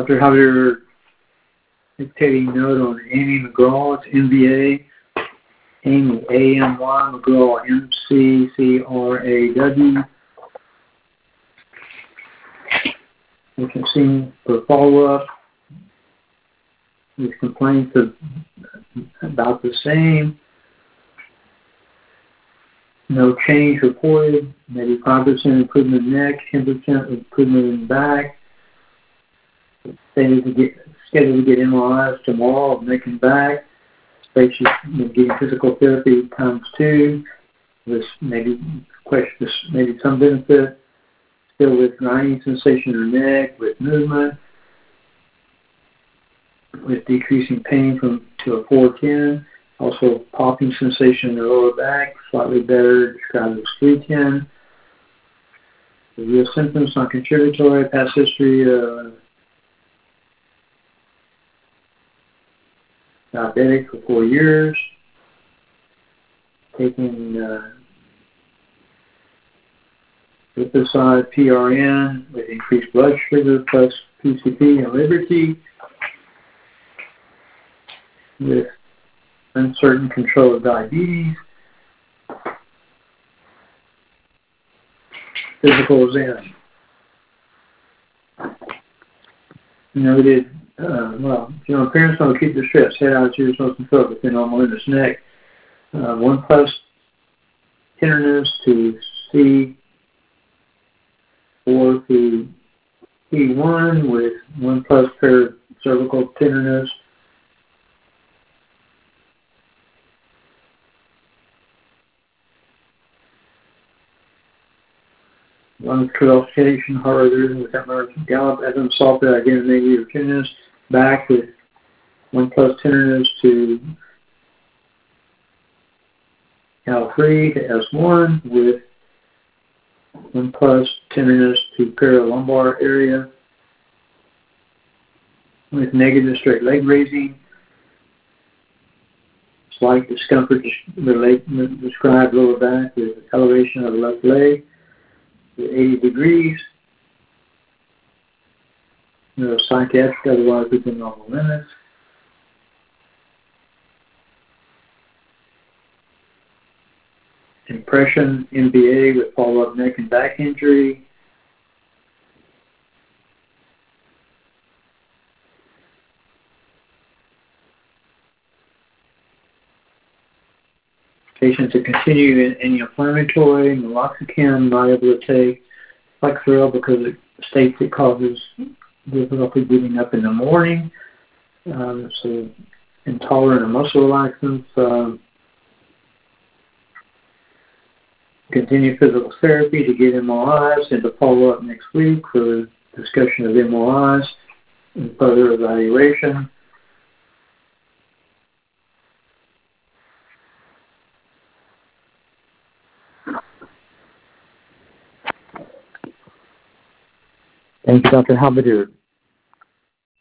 Dr. Javier dictating note on Amy McGraw. It's MVA. Amy, A-M-Y, McGraw, M-C-C-R-A-W. We can see for follow-up with complaints of about the same. No change reported. Maybe 5% improvement in neck, 10% improvement in back. Scheduled to get MRIs tomorrow of neck and back. Spacious, getting physical therapy ×2. With maybe some benefit. Still with grinding sensation in her neck, with movement, with decreasing pain to a 410. Also popping sensation in the lower back, slightly better, described as 310. The real symptoms, non-contributory, past history, diabetic for 4 years, taking lipid PRN with increased blood sugar plus PCP and Liberty, with uncertain control of diabetes. Physical exam. Noted, appearance on keep the strips, head out, serious no control within normal limits, neck. 1+ tenderness to C4 to P1 with 1+ cervical tenderness. Lung crepitation, heart rhythm with emergent gallop, Evans sulfate, again, negative tenderness. Back with 1+ tenderness to L3 to S1 with 1+ tenderness to paralumbar area with negative straight leg raising. Slight discomfort described lower back with elevation of the left leg with 80 degrees. Psychiatric, otherwise within normal limits. Impression, MBA with follow-up neck and back injury. Patient to continue in anti-inflammatory, meloxicam not able to take, Flexeril because it states it causes difficulty getting up in the morning. So intolerant of muscle relaxants. Continue physical therapy to get MRIs and to follow up next week for discussion of MRIs and further evaluation. Thank you, Dr. Halberdier.